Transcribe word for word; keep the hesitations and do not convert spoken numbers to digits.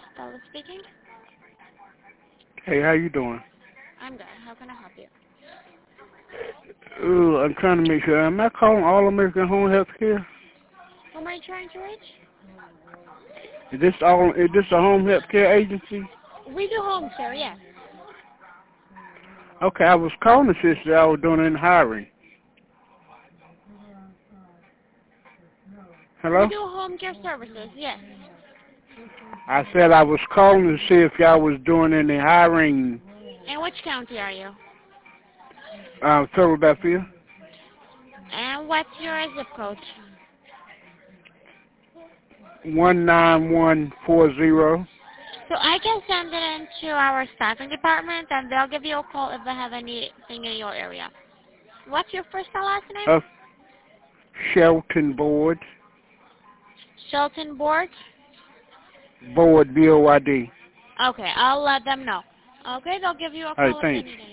Stella speaking. Hey, how you doing? I'm good. How can I help you? Ooh, I'm trying to make sure. Am I calling All American Home Health Care? Who am I trying to reach? Is this all? Is this a home health care agency? We do home care, yes. Okay, I was calling the sister. I was doing in hiring. We Hello? do home care services, yes. I said I was calling to see if y'all was doing any hiring. And which county are you? Uh, Philadelphia. And what's your zip code? One nine one four zero. So I can send it into our staffing department, and they'll give you a call if they have anything in your area. What's your first and last name? Uh, Shelton Board. Shelton Board? Board B O Y D. Okay, I'll let them know. Okay, they'll give you a All right, call if they thanks. need anything.